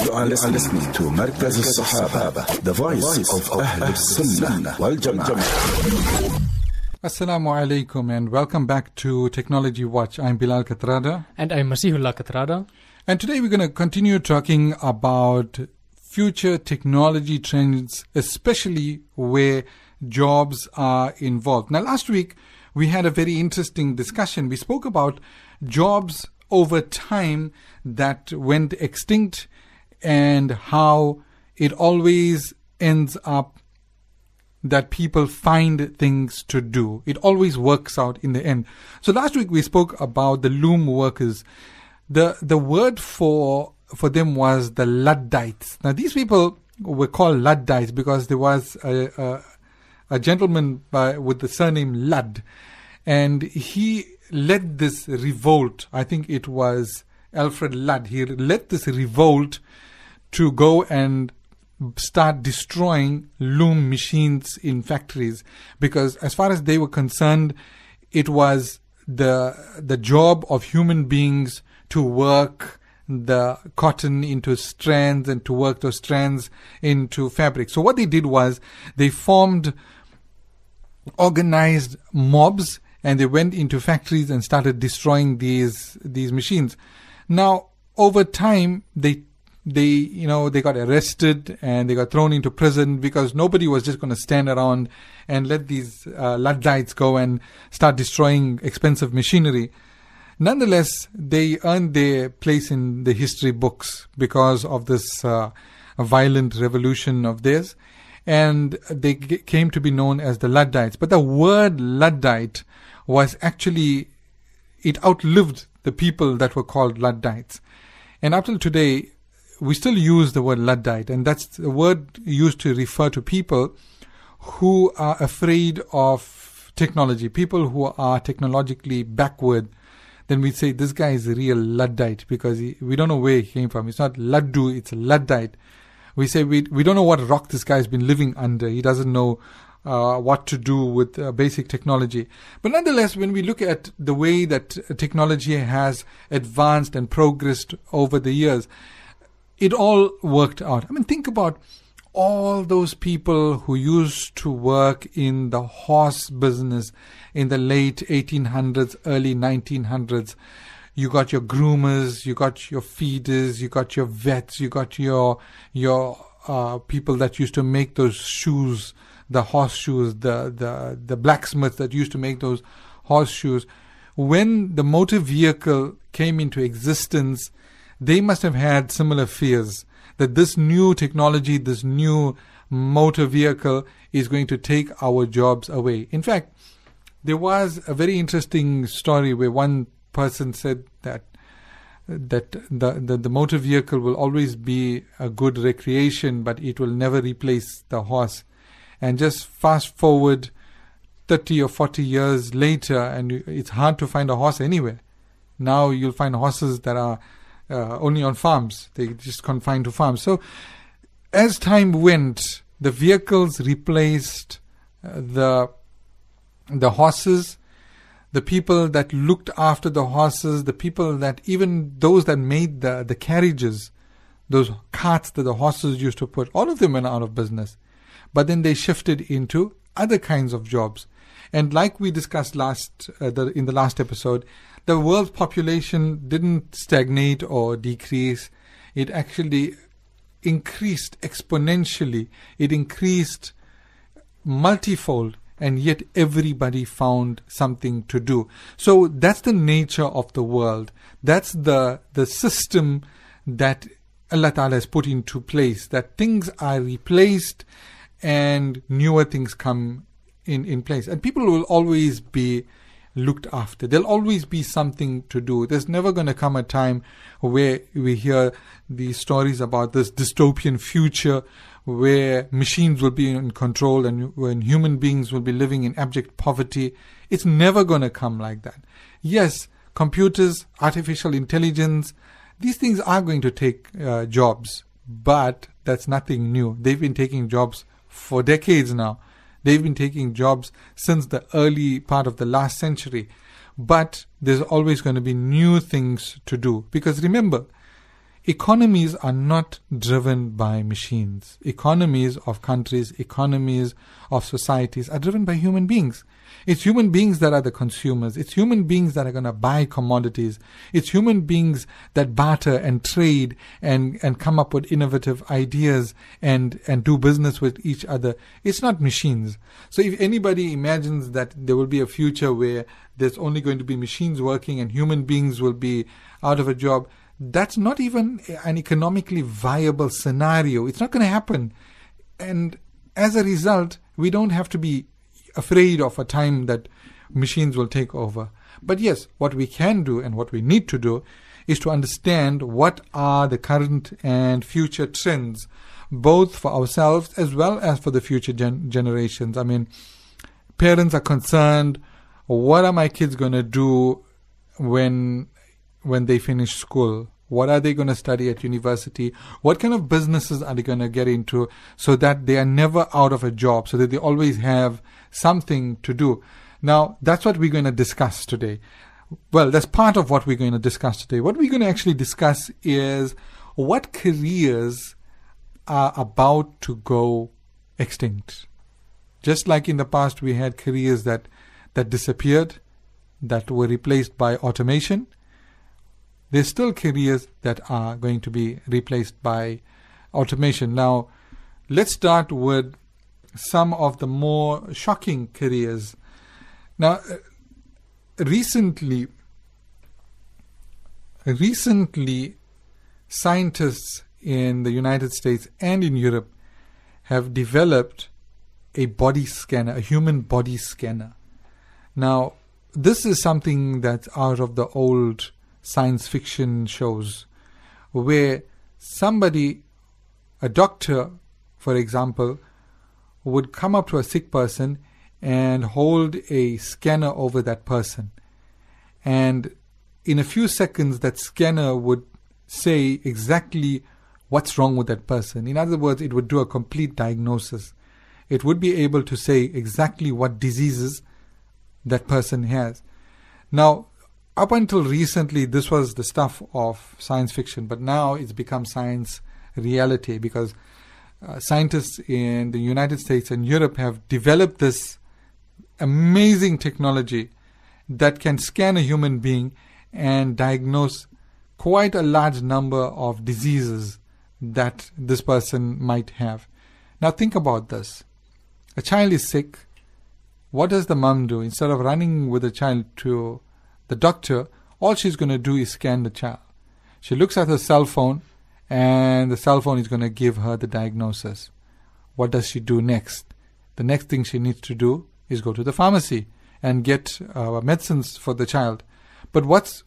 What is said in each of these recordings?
You are listening to Markaz al-Sahaba, the voice of Ahl al-Sunnah wal Jama'ah. Assalamu alaikum and welcome back to Technology Watch. I'm Bilal Katrada. And I'm Masihullah Katrada. And today we're going to continue talking about future technology trends, especially where jobs are involved. Now, last week we had a very interesting discussion. We spoke about jobs over time that went extinct and how it always ends up that people find things to do. It always works out in the end. So last week we spoke about the loom workers. The word for them was the Luddites. Now these people were called Luddites because there was a gentleman with the surname Ludd, and he led this revolt. I think it was Alfred Ludd. He led this revolt to go and start destroying loom machines in factories, because as far as they were concerned, it was the job of human beings to work the cotton into strands and to work those strands into fabric. So what they did was they formed organized mobs and they went into factories and started destroying these machines. Now, over time, they got arrested and they got thrown into prison because nobody was just going to stand around and let these Luddites go and start destroying expensive machinery. Nonetheless, they earned their place in the history books because of this violent revolution of theirs, and they came to be known as the Luddites. But the word Luddite was actually, it outlived the people that were called Luddites. And up till today, we still use the word Luddite, and that's a word used to refer to people who are afraid of technology, people who are technologically backward. Then we say this guy is a real Luddite because we don't know where he came from. It's not Laddu, it's Luddite. We say we don't know what rock this guy has been living under. He doesn't know what to do with basic technology. But nonetheless, when we look at the way that technology has advanced and progressed over the years, it all worked out. I mean, think about all those people who used to work in the horse business in the late 1800s, early 1900s. You got your groomers, you got your feeders, you got your vets, you got your people that used to make those shoes, the horseshoes, the blacksmiths that used to make those horseshoes. When the motor vehicle came into existence, they must have had similar fears that this new technology, this new motor vehicle is going to take our jobs away. In fact, there was a very interesting story where one person said that the motor vehicle will always be a good recreation, but it will never replace the horse. And just fast forward 30 or 40 years later, and it's hard to find a horse anywhere. Now you'll find horses that are only on farms. They just confined to farms. So as time went, the vehicles replaced the horses, the people that looked after the horses, the people that, even those that made the carriages, those carts that the horses used to put, all of them went out of business. But then they shifted into other kinds of jobs. And like we discussed in the last episode, the world's population didn't stagnate or decrease. It actually increased exponentially. It increased multifold, and yet everybody found something to do. So that's the nature of the world. That's the system that Allah Ta'ala has put into place, that things are replaced and newer things come in place. And people will always be looked after. There'll always be something to do. There's never going to come a time where we hear these stories about this dystopian future where machines will be in control and when human beings will be living in abject poverty. It's never going to come like that. Yes, computers, artificial intelligence, these things are going to take jobs, but that's nothing new. They've been taking jobs for decades now. They've been taking jobs since the early part of the last century. But there's always going to be new things to do. Because remember, economies are not driven by machines. Economies of countries, economies of societies are driven by human beings. It's human beings that are the consumers. It's human beings that are going to buy commodities. It's human beings that barter and trade and come up with innovative ideas and do business with each other. It's not machines. So if anybody imagines that there will be a future where there's only going to be machines working and human beings will be out of a job, that's not even an economically viable scenario. It's not going to happen. And as a result, we don't have to be afraid of a time that machines will take over. But yes, what we can do and what we need to do is to understand what are the current and future trends, both for ourselves as well as for the future generations. I mean, parents are concerned, what are my kids going to do when they finish school? What are they going to study at university? What kind of businesses are they going to get into so that they are never out of a job, so that they always have something to do? Now, that's what we're going to discuss today. Well, that's part of what we're going to discuss today. What we're going to actually discuss is what careers are about to go extinct. Just like in the past, we had careers that disappeared, that were replaced by automation. There's still careers that are going to be replaced by automation. Now, let's start with some of the more shocking careers. Now, recently, scientists in the United States and in Europe have developed a body scanner, a human body scanner. Now, this is something that's out of the old science fiction shows, where somebody, a doctor, for example, would come up to a sick person and hold a scanner over that person. And in a few seconds, that scanner would say exactly what's wrong with that person. In other words, it would do a complete diagnosis. It would be able to say exactly what diseases that person has. Now, up until recently, this was the stuff of science fiction, but now it's become science reality because scientists in the United States and Europe have developed this amazing technology that can scan a human being and diagnose quite a large number of diseases that this person might have. Now think about this. A child is sick. What does the mom do? Instead of running with the child to the doctor, all she's going to do is scan the child. She looks at her cell phone, and the cell phone is going to give her the diagnosis. What does she do next? The next thing she needs to do is go to the pharmacy and get medicines for the child. But what's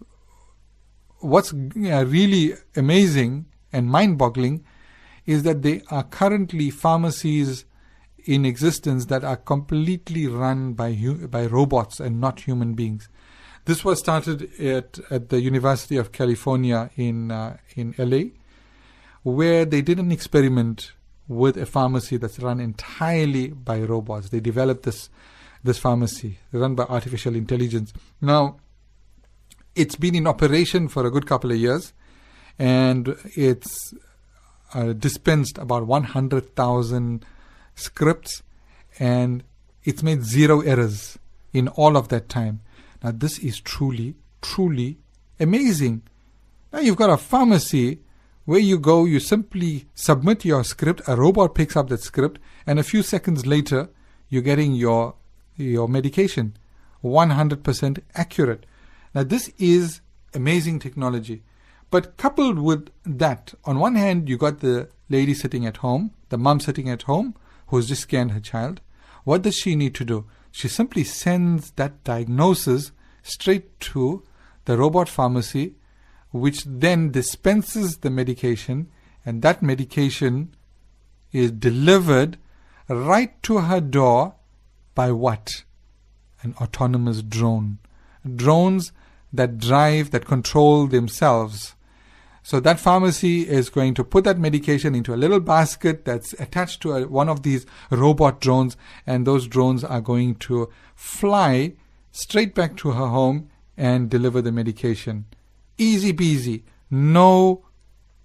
really amazing and mind-boggling is that there are currently pharmacies in existence that are completely run by robots and not human beings. This was started at the University of California in LA, where they did an experiment with a pharmacy that's run entirely by robots. They developed this pharmacy run by artificial intelligence. Now, it's been in operation for a good couple of years, and it's dispensed about 100,000 scripts, and it's made 0 errors in all of that time. Now, this is truly, truly amazing. Now, you've got a pharmacy where you go, you simply submit your script, a robot picks up that script, and a few seconds later, you're getting your medication. 100% accurate. Now, this is amazing technology. But coupled with that, on one hand, you got the lady sitting at home, the mom sitting at home, who's just scanned her child. What does she need to do? She simply sends that diagnosis straight to the robot pharmacy, which then dispenses the medication, and that medication is delivered right to her door by what? An autonomous drone. Drones that drive, that control themselves. So that pharmacy is going to put that medication into a little basket that's attached to one of these robot drones, and those drones are going to fly straight back to her home and deliver the medication. Easy peasy. No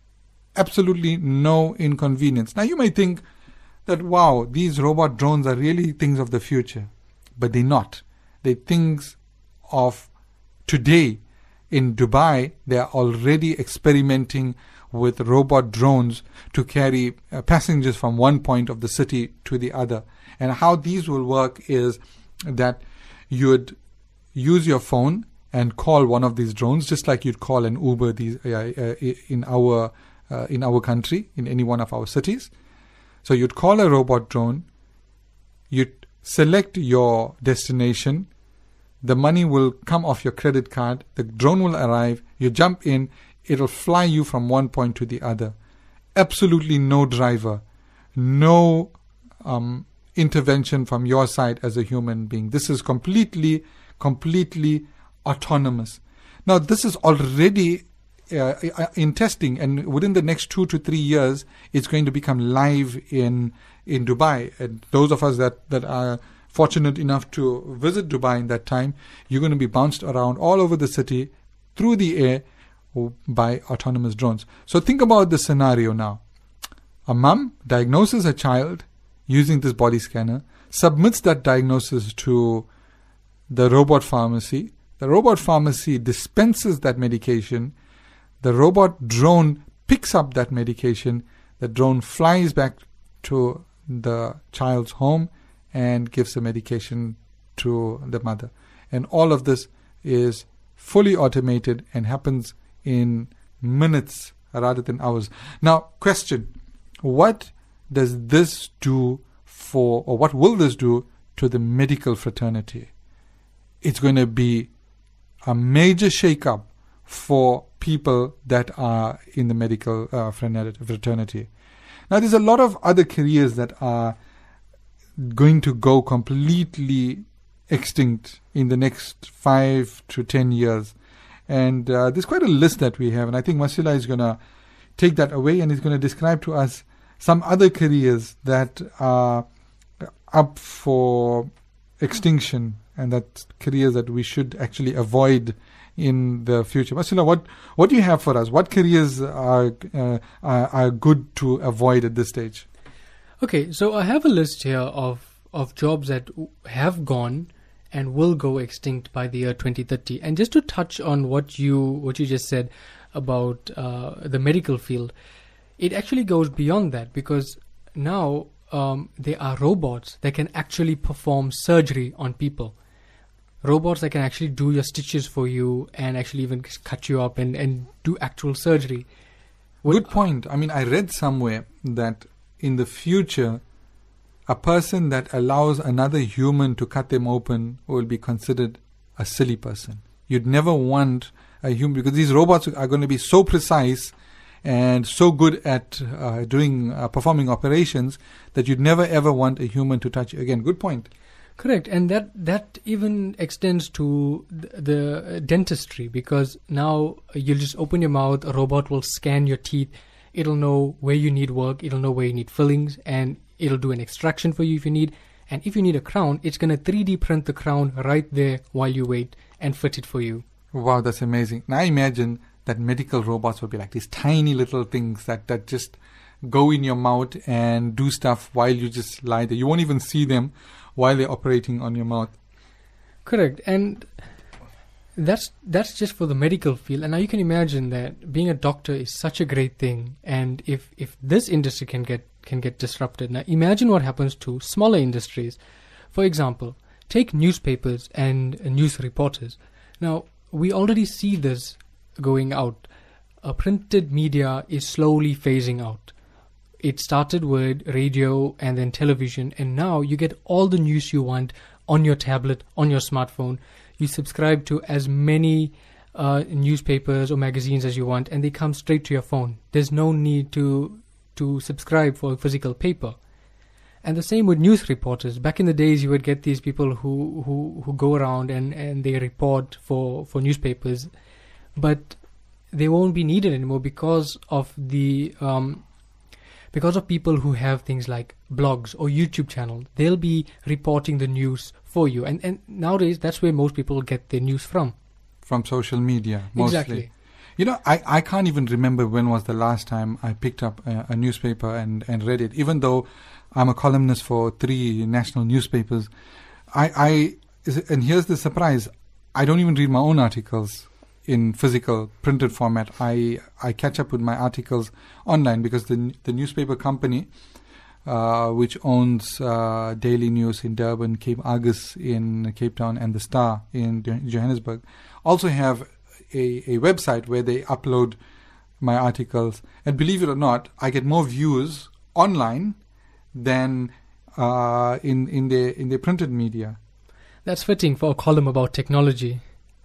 absolutely no inconvenience. Now you might think that, wow, these robot drones are really things of the future, but they're not. They're things of today. In Dubai, they are already experimenting with robot drones to carry passengers from one point of the city to the other. And how these will work is that you would use your phone and call one of these drones, just like you'd call an Uber in our country, in any one of our cities. So you'd call a robot drone, you'd select your destination, the money will come off your credit card, the drone will arrive, you jump in, it'll fly you from one point to the other. Absolutely no driver, no intervention from your side as a human being. This is completely autonomous. Now, this is already in testing, and within the next 2 to 3 years, it's going to become live in Dubai. And those of us that are fortunate enough to visit Dubai in that time, you're going to be bounced around all over the city through the air by autonomous drones. So think about the scenario now. A mom diagnoses a child using this body scanner, submits that diagnosis to the robot pharmacy. The robot pharmacy dispenses that medication. The robot drone picks up that medication. The drone flies back to the child's home and gives the medication to the mother. And all of this is fully automated and happens in minutes rather than hours. Now, question, what does this do or what will this do to the medical fraternity? It's going to be a major shake-up for people that are in the medical fraternity. Now, there's a lot of other careers that are going to go completely extinct in the next 5 to 10 years. And there's quite a list that we have. And I think Masila is going to take that away and is going to describe to us some other careers that are up for extinction, and that careers that we should actually avoid in the future. Masila, what do you have for us? What careers are good to avoid at this stage? Okay, so I have a list here of jobs that have gone and will go extinct by the year 2030. And just to touch on what you just said about the medical field, it actually goes beyond that, because now there are robots that can actually perform surgery on people. Robots that can actually do your stitches for you and actually even cut you up and do actual surgery. Good point. I mean, I read somewhere that in the future, a person that allows another human to cut them open will be considered a silly person. You'd never want a human, because these robots are going to be so precise and so good at performing operations that you'd never ever want a human to touch you. Again, good point. Correct, and that even extends to the dentistry, because now you'll just open your mouth, a robot will scan your teeth, it'll know where you need work, it'll know where you need fillings, and it'll do an extraction for you if you need. And if you need a crown, it's going to 3D print the crown right there while you wait and fit it for you. Wow, that's amazing. Now imagine that medical robots will be like these tiny little things that just go in your mouth and do stuff while you just lie there. You won't even see them while they're operating on your mouth. Correct. And that's just for the medical field. And now you can imagine that being a doctor is such a great thing. And if this industry can get disrupted, now imagine what happens to smaller industries. For example, take newspapers and news reporters. Now, we already see this going out. Printed media is slowly phasing out. It started with radio and then television, and now you get all the news you want on your tablet, on your smartphone. You subscribe to as many newspapers or magazines as you want, and they come straight to your phone. There's no need to subscribe for a physical paper. And the same with news reporters. Back in the days, you would get these people who go around and they report for newspapers, but they won't be needed anymore because of people who have things like blogs or YouTube channels. They'll be reporting the news for you. And nowadays, that's where most people get their news from. From social media, mostly. Exactly. You know, I can't even remember when was the last time I picked up a newspaper and read it. Even though I'm a columnist for 3 national newspapers, and here's the surprise, I don't even read my own articles in physical printed format. I catch up with my articles online because the newspaper company, which owns Daily News in Durban, Cape Argus in Cape Town, and The Star in Johannesburg, also have a website where they upload my articles. And believe it or not, I get more views online than in their printed media. That's fitting for a column about technology.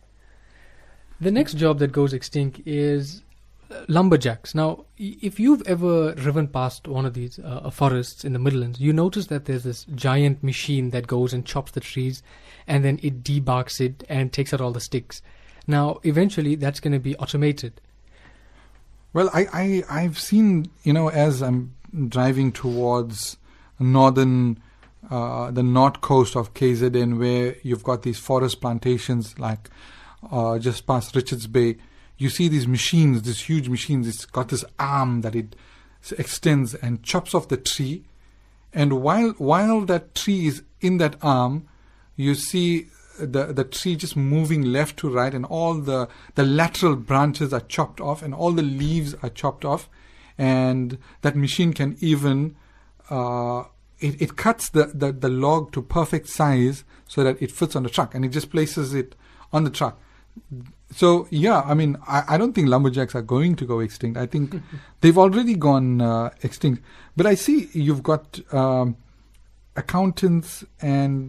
The next job that goes extinct is lumberjacks. Now, if you've ever driven past one of these forests in the Midlands, you notice that there's this giant machine that goes and chops the trees, and then it debarks it and takes out all the sticks. Now, eventually, that's going to be automated. Well, I've seen, as I'm driving towards the north coast of KZN, where you've got these forest plantations like just past Richards Bay, you see these machines, these huge machines. It's got this arm that it extends and chops off the tree. And while that tree is in that arm, you see the tree just moving left to right, and all the lateral branches are chopped off, and all the leaves are chopped off. And that machine can even it cuts the log to perfect size so that it fits on the truck, and it just places it on the truck. So, yeah, I mean, I don't think lumberjacks are going to go extinct. I think they've already gone extinct. But I see you've got accountants and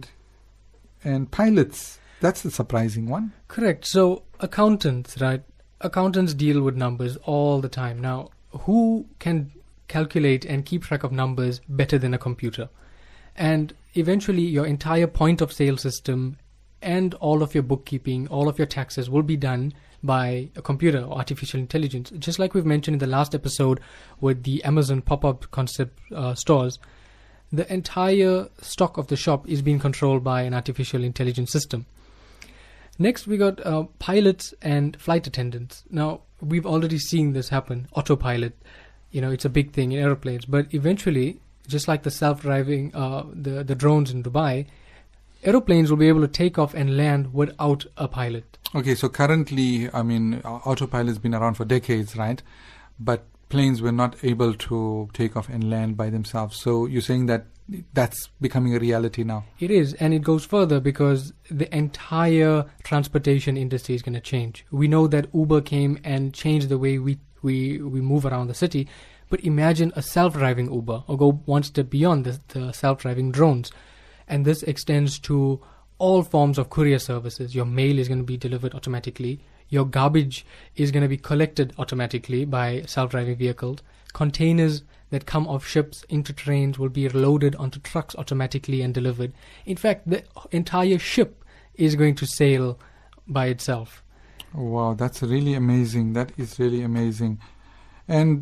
pilots. That's the surprising one. Correct. So, accountants, right? Accountants deal with numbers all the time. Now, who can calculate and keep track of numbers better than a computer? And eventually, your entire point of sale system and all of your bookkeeping, all of your taxes will be done by a computer or artificial intelligence. Just like we've mentioned in the last episode with the Amazon pop-up concept stores, the entire stock of the shop is being controlled by an artificial intelligence system. Next, we got pilots and flight attendants. Now, we've already seen this happen. Autopilot, it's a big thing in aeroplanes. But eventually, just like the self-driving, the drones in Dubai, aeroplanes will be able to take off and land without a pilot. Okay, so currently, I mean, autopilot has been around for decades, right? But planes were not able to take off and land by themselves. So you're saying that that's becoming a reality now? It is, and it goes further because the entire transportation industry is going to change. We know that Uber came and changed the way we move around the city, but imagine a self-driving Uber, or go one step beyond the self-driving drones. And this extends to all forms of courier services. Your mail is going to be delivered automatically. Your garbage is going to be collected automatically by self-driving vehicles. Containers that come off ships into trains will be loaded onto trucks automatically and delivered. In fact, the entire ship is going to sail by itself. Wow, that's really amazing. That is really amazing. And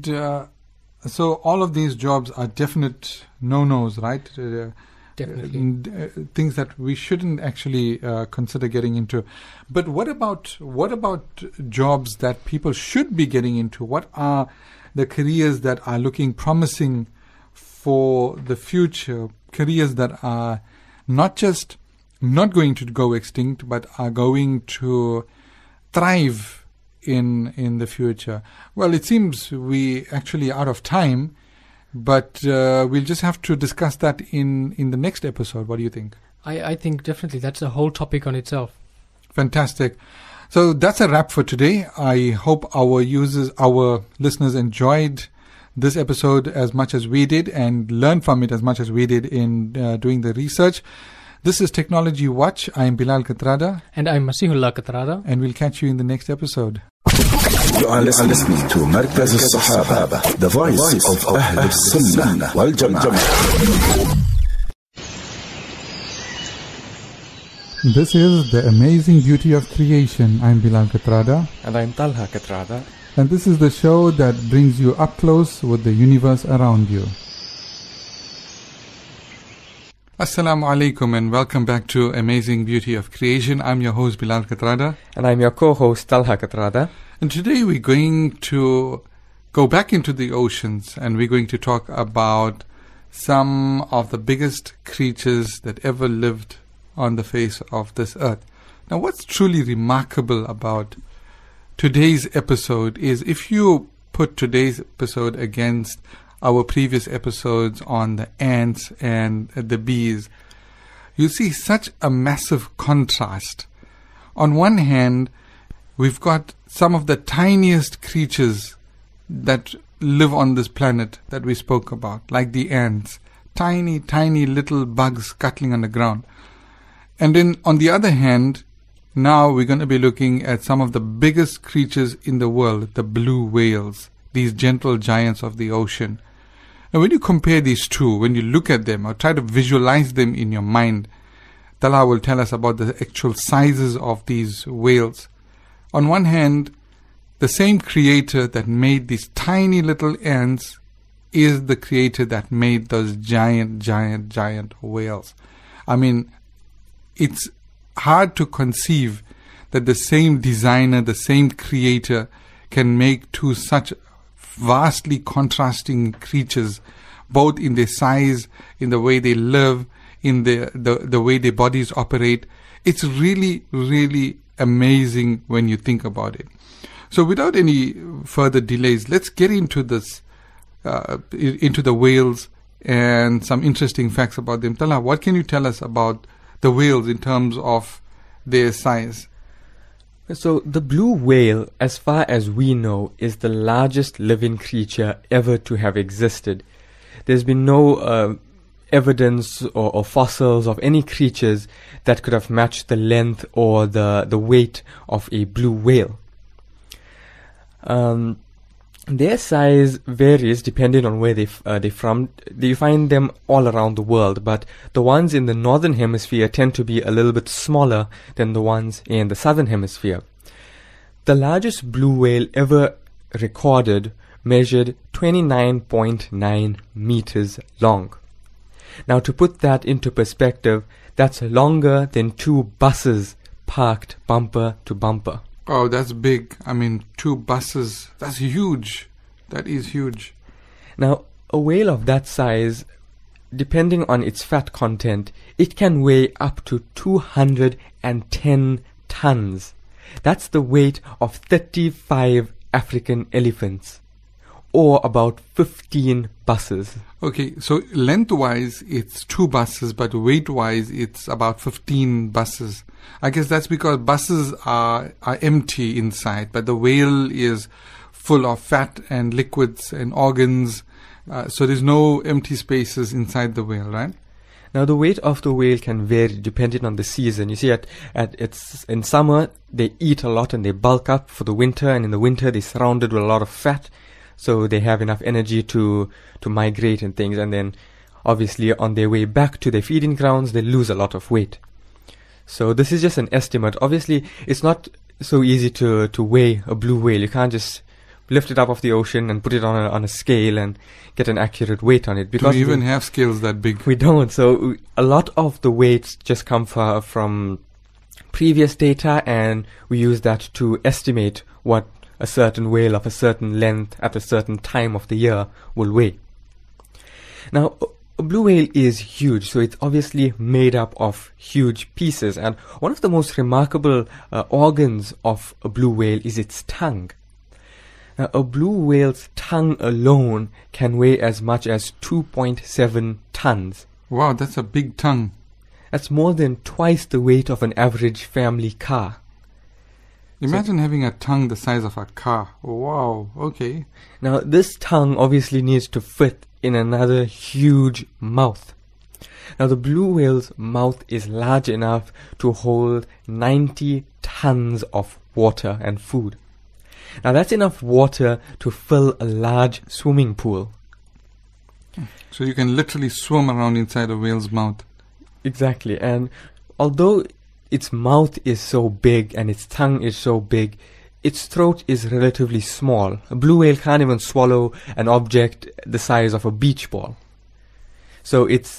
so all of these jobs are definite no-nos, right? Definitely. Things that we shouldn't actually consider getting into. But what about jobs that people should be getting into? What are the careers that are looking promising for the future? Careers that are not just not going to go extinct, but are going to thrive in the future. Well, it seems we actually are out of time. But we'll just have to discuss that in the next episode. What do you think? I think definitely that's a whole topic on itself. Fantastic. So that's a wrap for today. I hope our listeners enjoyed this episode as much as we did and learned from it as much as we did in doing the research. This is Technology Watch. I'm Bilal Katrada. And I'm Masihullah Katrada. And we'll catch you in the next episode. You are listening to Markaz al-Sahaba, the voice of Ahl al-Sunnah wal Jama'ah. This is The Amazing Beauty of Creation. I'm Bilal Katrada. And I'm Talha Katrada. And this is the show that brings you up close with the universe around you. Assalamu alaikum and welcome back to Amazing Beauty of Creation. I'm your host Bilal Katrada. And I'm your co-host Talha Katrada. And today we're going to go back into the oceans, and we're going to talk about some of the biggest creatures that ever lived on the face of this earth. Now, what's truly remarkable about today's episode is if you put today's episode against our previous episodes on the ants and the bees, you see such a massive contrast. On one hand, we've got some of the tiniest creatures that live on this planet that we spoke about, like the ants, tiny, tiny little bugs scuttling on the ground. And then on the other hand, now we're going to be looking at some of the biggest creatures in the world, the blue whales, these gentle giants of the ocean. Now when you compare these two, when you look at them or try to visualize them in your mind, Talha will tell us about the actual sizes of these whales. On one hand, the same creator that made these tiny little ants is the creator that made those giant, giant, giant whales. I mean, it's hard to conceive that the same designer, the same creator can make two such vastly contrasting creatures, both in their size, in the way they live, in the way their bodies operate. It's really, really amazing when you think about it. So without any further delays, let's get into this, into the whales and some interesting facts about them. Talha, what can you tell us about the whales in terms of their size? So the blue whale, as far as we know, is the largest living creature ever to have existed. There's been no evidence or fossils of any creatures that could have matched the length or the weight of a blue whale. Their size varies depending on where they're from. You find them all around the world, but the ones in the northern hemisphere tend to be a little bit smaller than the ones in the southern hemisphere. The largest blue whale ever recorded measured 29.9 meters long. Now, to put that into perspective, that's longer than 2 buses parked bumper to bumper. Oh, that's big. I mean, 2 buses. That's huge. That is huge. Now, a whale of that size, depending on its fat content, it can weigh up to 210 tons. That's the weight of 35 African elephants, or about 15 buses. Okay, so lengthwise it's 2 buses, but weight-wise it's about 15 buses. I guess that's because buses are empty inside, but the whale is full of fat and liquids and organs, so there's no empty spaces inside the whale, right? Now the weight of the whale can vary depending on the season. You see, it's in summer they eat a lot and they bulk up for the winter, and in the winter they're surrounded with a lot of fat, so they have enough energy to migrate and things, and then obviously on their way back to their feeding grounds they lose a lot of weight. So this is just an estimate. Obviously it's not so easy to weigh a blue whale. You can't just lift it up off the ocean and put it on a scale and get an accurate weight on it. Because do we even have scales that big? We don't. So a lot of the weights just come from previous data, and we use that to estimate what a certain whale of a certain length at a certain time of the year will weigh. Now, a blue whale is huge, so it's obviously made up of huge pieces, and one of the most remarkable organs of a blue whale is its tongue. Now, a blue whale's tongue alone can weigh as much as 2.7 tons. Wow, that's a big tongue. That's more than twice the weight of an average family car. Imagine having a tongue the size of a car. Wow, okay. Now, this tongue obviously needs to fit in another huge mouth. Now, the blue whale's mouth is large enough to hold 90 tons of water and food. Now, that's enough water to fill a large swimming pool. So you can literally swim around inside a whale's mouth. Exactly. And although its mouth is so big and its tongue is so big, its throat is relatively small. A blue whale can't even swallow an object the size of a beach ball. So it's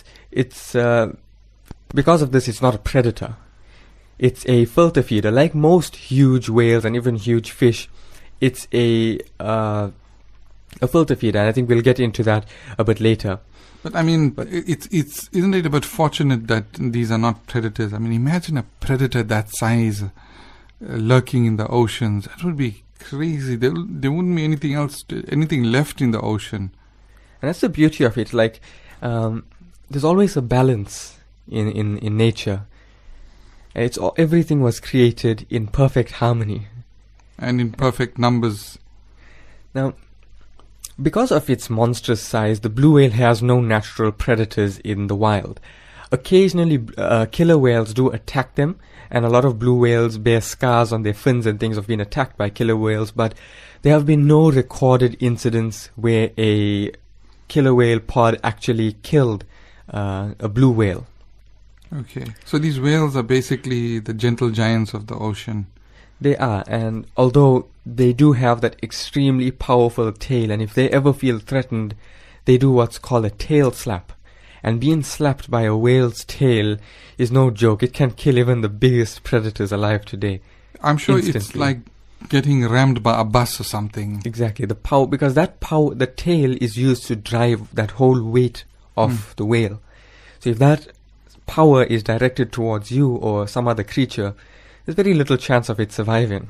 because of this, it's not a predator. It's a filter feeder. Like most huge whales and even huge fish, it's a filter feeder, and I think we'll get into that a bit later. But I mean, isn't it a bit fortunate that these are not predators? I mean, imagine a predator that size lurking in the oceans. That would be crazy. There wouldn't be anything left in the ocean. And that's the beauty of it. Like, there's always a balance in nature. Everything was created in perfect harmony and in perfect numbers. Now, because of its monstrous size, the blue whale has no natural predators in the wild. Occasionally, killer whales do attack them, and a lot of blue whales bear scars on their fins and things of being attacked by killer whales, but there have been no recorded incidents where a killer whale pod actually killed a blue whale. Okay, so these whales are basically the gentle giants of the ocean. They are, and although they do have that extremely powerful tail, and if they ever feel threatened, they do what's called a tail slap. And being slapped by a whale's tail is no joke. It can kill even the biggest predators alive today. I'm sure instantly. It's like getting rammed by a bus or something. Exactly, because the tail is used to drive that whole weight of the whale. So if that power is directed towards you or some other creature, there's very little chance of it surviving.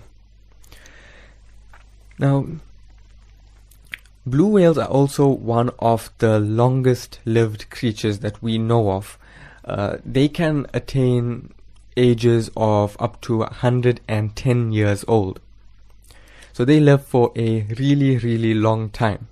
Now, blue whales are also one of the longest lived creatures that we know of. They can attain ages of up to 110 years old. So they live for a really, really long time.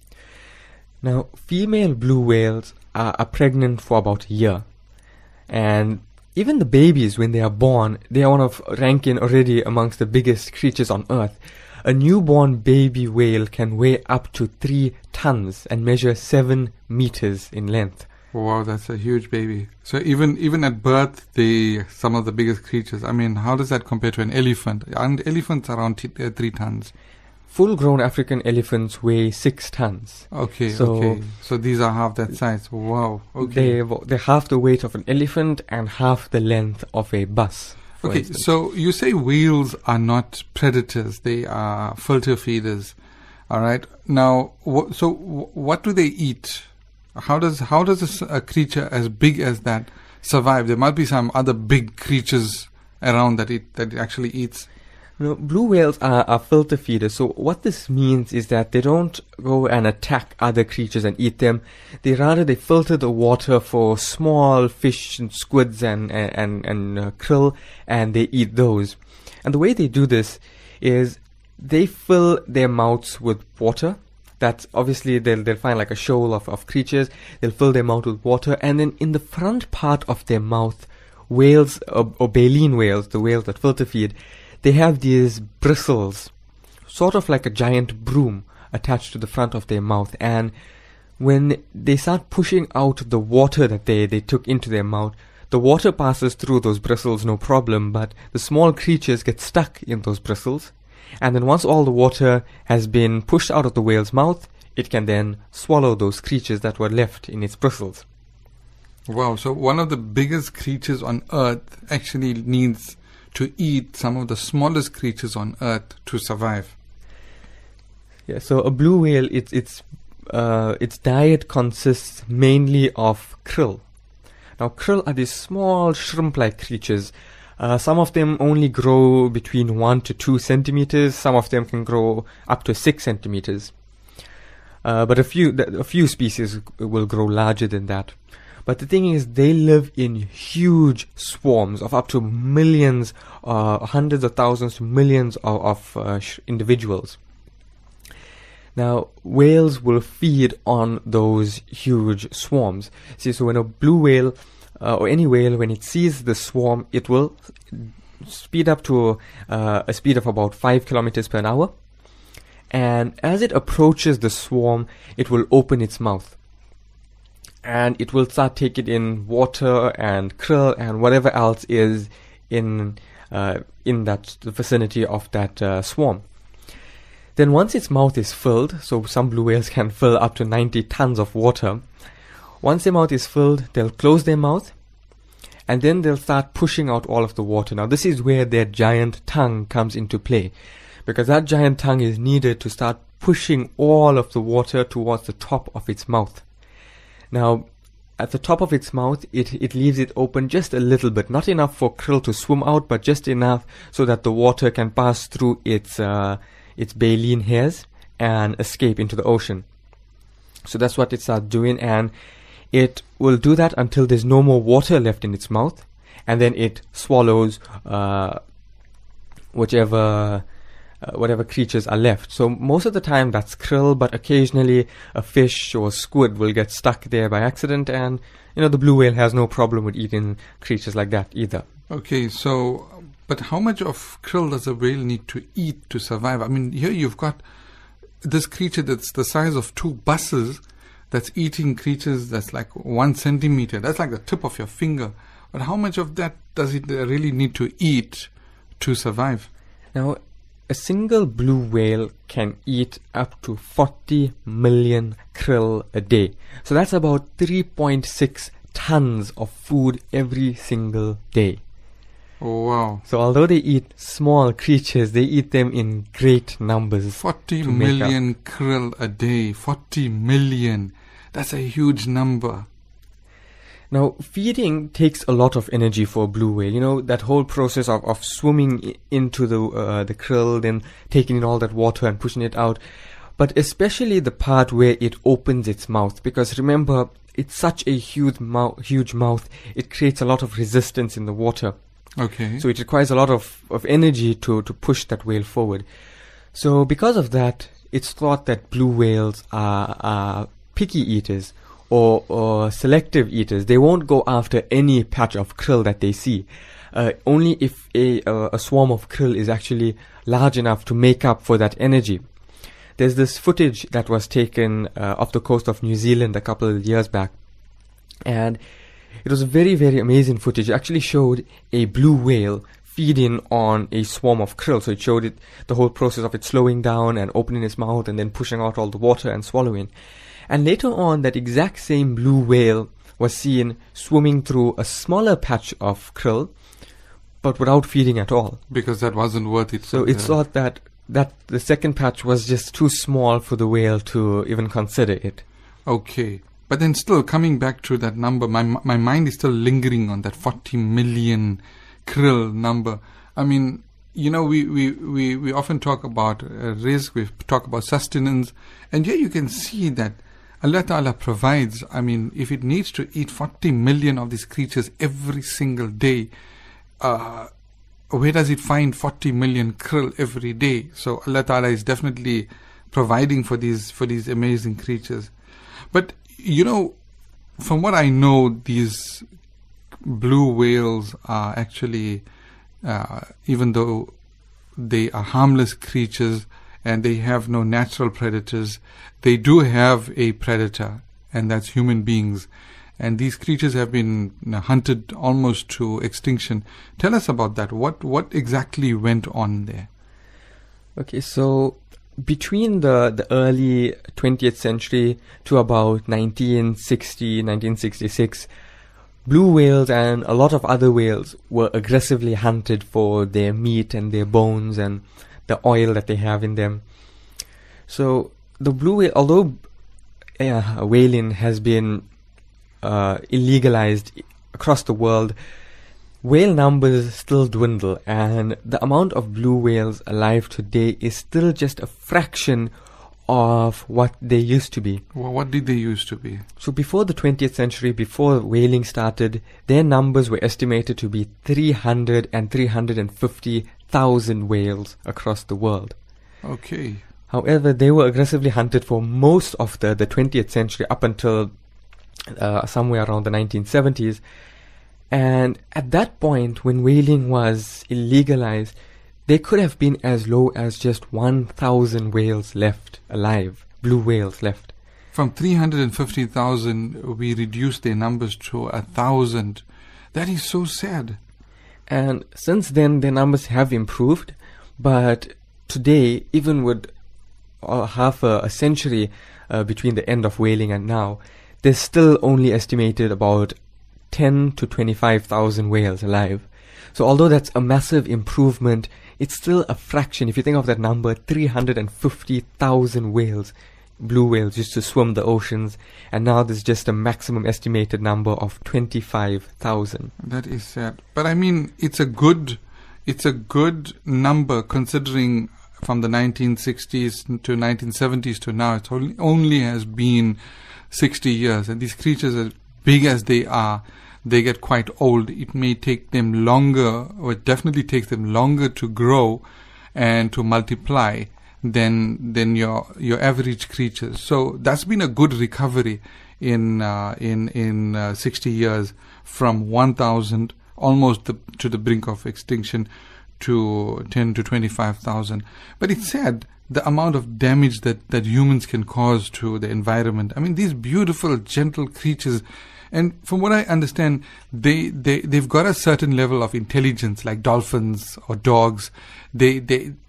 Now, female blue whales are pregnant for about a year. And even the babies, when they are born, they are one of ranking already amongst the biggest creatures on Earth. A newborn baby whale can weigh up to 3 tons and measure 7 meters in length. Wow, that's a huge baby. So even at birth, some of the biggest creatures. I mean, how does that compare to an elephant? Aren't elephants around 3 tons? Full-grown African elephants weigh 6 tons. Okay, So these are half that size. Wow. Okay. They're half the weight of an elephant and half the length of a bus. Okay, so you say whales are not predators; they are filter feeders. All right. Now, what do they eat? How does a creature as big as that survive? There must be some other big creatures around that it actually eats. No, blue whales are filter feeders. So what this means is that they don't go and attack other creatures and eat them. They filter the water for small fish and squids and krill, and they eat those. And the way they do this is they fill their mouths with water. That's obviously they'll find like a shoal of creatures. They'll fill their mouth with water, and then in the front part of their mouth, whales or baleen whales, the whales that filter feed, they have these bristles, sort of like a giant broom, attached to the front of their mouth. And when they start pushing out the water that they took into their mouth, the water passes through those bristles no problem, but the small creatures get stuck in those bristles. And then once all the water has been pushed out of the whale's mouth, it can then swallow those creatures that were left in its bristles. Wow, so one of the biggest creatures on Earth actually needs to eat some of the smallest creatures on Earth to survive. Yeah, so a blue whale, its diet consists mainly of krill. Now, krill are these small shrimp-like creatures. Some of them only grow between 1 to 2 centimeters. Some of them can grow up to 6 centimeters. But a few species will grow larger than that. But the thing is, they live in huge swarms of up to millions, hundreds of thousands to millions of individuals. Now, whales will feed on those huge swarms. See, so when a blue whale or any whale, when it sees the swarm, it will speed up to a speed of about 5 kilometers per hour. And as it approaches the swarm, it will open its mouth. And it will start taking in water and krill and whatever else is in that vicinity of that swarm. Then once its mouth is filled, so some blue whales can fill up to 90 tons of water. Once their mouth is filled, they'll close their mouth, and then they'll start pushing out all of the water. Now this is where their giant tongue comes into play, because that giant tongue is needed to start pushing all of the water towards the top of its mouth. Now, at the top of its mouth, it leaves it open just a little bit, not enough for krill to swim out, but just enough so that the water can pass through its baleen hairs and escape into the ocean. So that's what it starts doing, and it will do that until there's no more water left in its mouth, and then it swallows whatever creatures are left. So most of the time that's krill, but occasionally a fish or squid will get stuck there by accident, and the blue whale has no problem with eating creatures like that either. Okay, so, but how much of krill does a whale need to eat to survive? I mean, here you've got this creature that's the size of 2 buses that's eating creatures that's like 1 centimeter. That's like the tip of your finger. But how much of that does it really need to eat to survive? Now, a single blue whale can eat up to 40 million krill a day. So that's about 3.6 tons of food every single day. Oh, wow. So although they eat small creatures, they eat them in great numbers. 40 million krill a day. 40 million. That's a huge number. Now, feeding takes a lot of energy for a blue whale. That whole process of swimming into the krill, then taking in all that water and pushing it out. But especially the part where it opens its mouth. Because remember, it's such a huge mouth. It creates a lot of resistance in the water. Okay. So it requires a lot of energy to push that whale forward. So because of that, it's thought that blue whales are picky eaters or selective eaters. They won't go after any patch of krill that they see. Only if a swarm of krill is actually large enough to make up for that energy. There's this footage that was taken off the coast of New Zealand a couple of years back. And it was a very, very amazing footage. It actually showed a blue whale feeding on a swarm of krill. So it showed the whole process of it slowing down and opening its mouth and then pushing out all the water and swallowing. And later on, that exact same blue whale was seen swimming through a smaller patch of krill, but without feeding at all. Because that wasn't worth it. So it's thought that the second patch was just too small for the whale to even consider it. Okay. But then still, coming back to that number, my mind is still lingering on that 40 million krill number. I mean, we often talk about risk, we talk about sustenance, and here you can see that Allah Ta'ala provides. I mean, if it needs to eat 40 million of these creatures every single day, where does it find 40 million krill every day? So Allah Ta'ala is definitely providing for these amazing creatures. But from what I know, these blue whales are actually, even though they are harmless creatures and they have no natural predators, they do have a predator, and that's human beings. And these creatures have been hunted almost to extinction. Tell us about that. What exactly went on there? Okay, so between the early 20th century to about 1960, 1966, blue whales and a lot of other whales were aggressively hunted for their meat and their bones and the oil that they have in them. So the blue whale, although whaling has been illegalized across the world, whale numbers still dwindle, and the amount of blue whales alive today is still just a fraction of what they used to be. Well, what did they used to be? So before the 20th century, before whaling started, their numbers were estimated to be 300 and 350,000 whales across the world. Okay. However, they were aggressively hunted for most of the 20th century up until somewhere around the 1970s. And at that point, when whaling was illegalized, there could have been as low as just 1,000 whales left alive, blue whales left. From 350,000, we reduced their numbers to 1,000. That is so sad. And since then, their numbers have improved. But today, even with half a century between the end of whaling and now, there's still only estimated about 10 to 25,000 whales alive. So although that's a massive improvement it's still a fraction. If you think of that number, 350,000 whales, blue whales, used to swim the oceans, and now there's just a maximum estimated number of 25,000. That is sad. But I mean, it's a good number considering from the 1960s to 1970s to now. It only has been 60 years, and these creatures, as big as they are, they get quite old. It may take them longer, or it definitely takes them longer to grow and to multiply than your average creatures. So that's been a good recovery in 60 years, from 1,000 almost to the brink of extinction to 10 to 25,000. But it's sad, the amount of damage that humans can cause to the environment. I mean, these beautiful, gentle creatures, and from what I understand, they've got a certain level of intelligence, like dolphins or dogs. They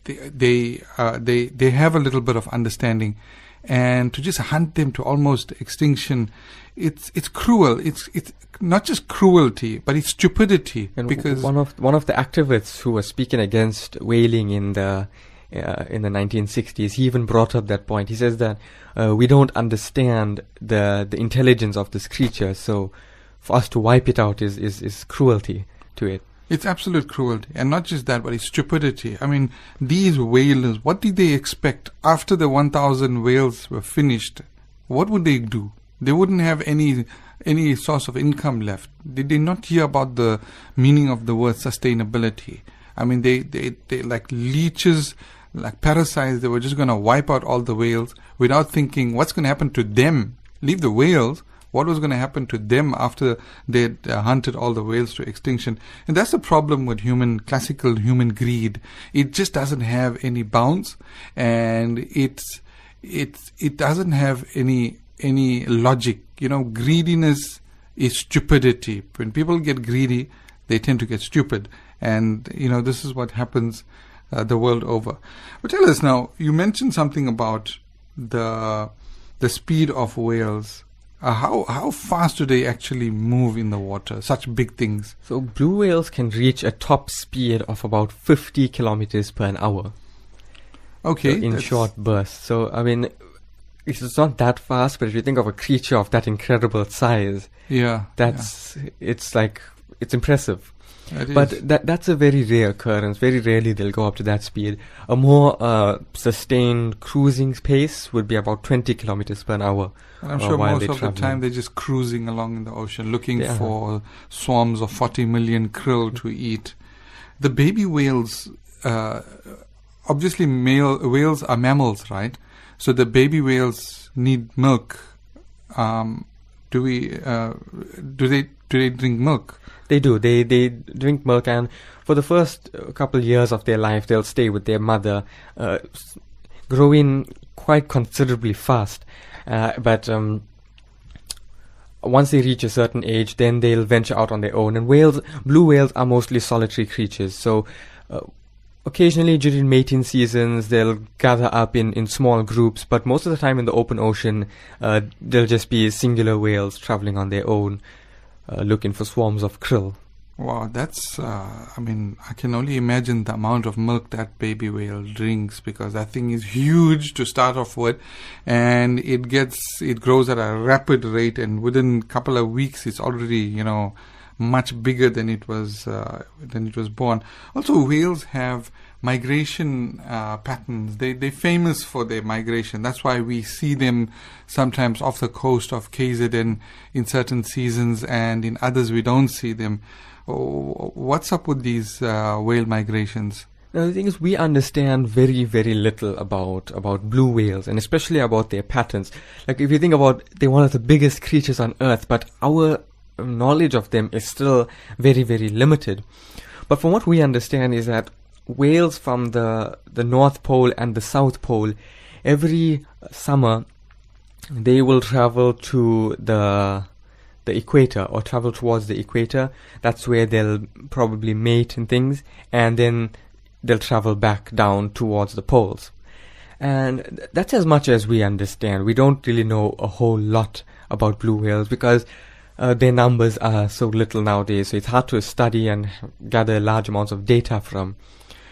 have a little bit of understanding, and to just hunt them to almost extinction, it's cruel. It's not just cruelty, but it's stupidity. And because one of the activists who was speaking against whaling in the 1960s, he even brought up that point. He says that we don't understand the intelligence of this creature, so for us to wipe it out is cruelty to it. It's absolute cruelty. And not just that, but it's stupidity. I mean, these whalers, what did they expect? After the 1,000 whales were finished, what would they do? They wouldn't have any source of income left. Did they not hear about the meaning of the word sustainability? I mean, they like leeches, like parasites, they were just going to wipe out all the whales without thinking what's going to happen to them. Leave the whales. What was going to happen to them after they'd hunted all the whales to extinction? And that's the problem with classical human greed. It just doesn't have any bounds, and it doesn't have any logic. You know, greediness is stupidity. When people get greedy, they tend to get stupid. And, you know, this is what happens the world over. But tell us now, you mentioned something about the speed of whales. How fast do they actually move in the water, such big things? So blue whales can reach a top speed of about 50 kilometers per hour. Okay. So in short bursts. So, I mean, it's not that fast, but if you think of a creature of that incredible size, it's impressive. But that's a very rare occurrence. Very rarely they'll go up to that speed. A more sustained cruising pace would be about 20 kilometers per hour. And I'm sure most of the time they're just cruising along in the ocean, looking for swarms of 40 million krill to eat. The baby whales, obviously whales are mammals, right? So the baby whales need milk. Do they drink milk? They do. They drink milk, and for the first couple years of their life, they'll stay with their mother, growing quite considerably fast. But once they reach a certain age, then they'll venture out on their own. And blue whales are mostly solitary creatures. So occasionally during mating seasons, they'll gather up in small groups. But most of the time in the open ocean, they'll just be singular whales traveling on their own, looking for swarms of krill. Wow, that's, I mean, I can only imagine the amount of milk that baby whale drinks, because that thing is huge to start off with, and it grows at a rapid rate, and within a couple of weeks it's already, you know, much bigger than it was born. Also, whales have migration patterns. They're famous for their migration. That's why we see them sometimes off the coast of KZN in certain seasons, and in others we don't see them. What's up with these whale migrations? Now, the thing is, we understand very, very little about blue whales, and especially about their patterns. Like, if you think about, they're one of the biggest creatures on Earth, but our knowledge of them is still very, very limited. But from what we understand is that whales from the North Pole and the South Pole, every summer they will travel to the equator, or travel towards the equator. That's where they'll probably mate and things, and then they'll travel back down towards the poles. And that's as much as we understand. We don't really know a whole lot about blue whales, because their numbers are so little nowadays, so it's hard to study and gather large amounts of data from.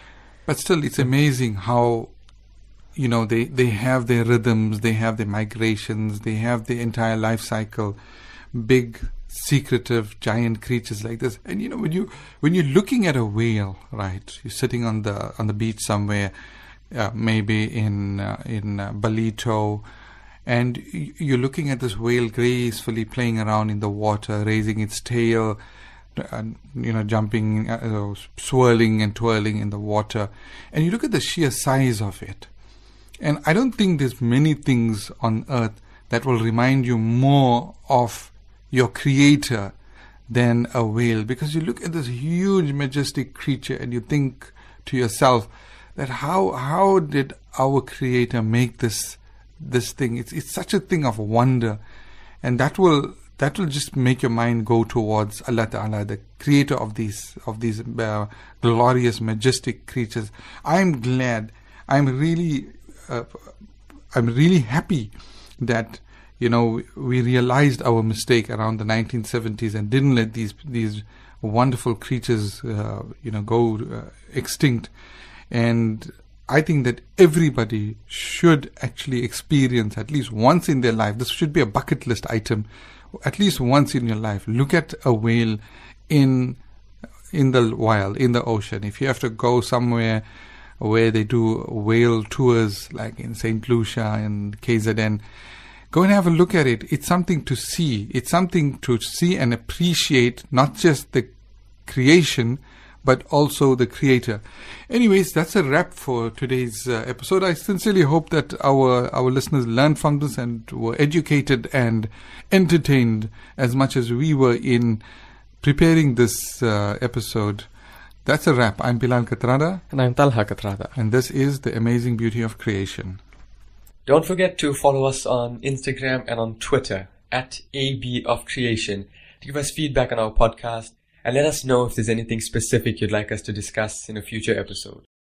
But still, it's amazing how, they have their rhythms, they have their migrations, they have the entire life cycle. Big, secretive, giant creatures like this. And when you're looking at a whale, right? You're sitting on the beach somewhere, maybe in Balito, and you're looking at this whale gracefully playing around in the water, raising its tail, jumping, swirling and twirling in the water. And you look at the sheer size of it. And I don't think there's many things on earth that will remind you more of your creator than a whale, because you look at this huge, majestic creature and you think to yourself that how did our creator make this thing? It's such a thing of wonder, and that will just make your mind go towards Allah Ta'ala, the creator of these glorious, majestic creatures. I'm glad. I'm really happy that we realized our mistake around the 1970s and didn't let these wonderful creatures go extinct. And I think that everybody should actually experience at least once in their life. This should be a bucket list item. At least once in your life, look at a whale in the wild, in the ocean. If you have to go somewhere where they do whale tours, like in St. Lucia and KZN, go and have a look at it. It's something to see. It's something to see and appreciate, not just the creation, but also the creator. Anyways, that's a wrap for today's episode. I sincerely hope that our listeners learned from this and were educated and entertained as much as we were in preparing this episode. That's a wrap. I'm Bilal Katrada. And I'm Talha Katrada. And this is The Amazing Beauty of Creation. Don't forget to follow us on Instagram and on Twitter at AB of Creation to give us feedback on our podcast and let us know if there's anything specific you'd like us to discuss in a future episode.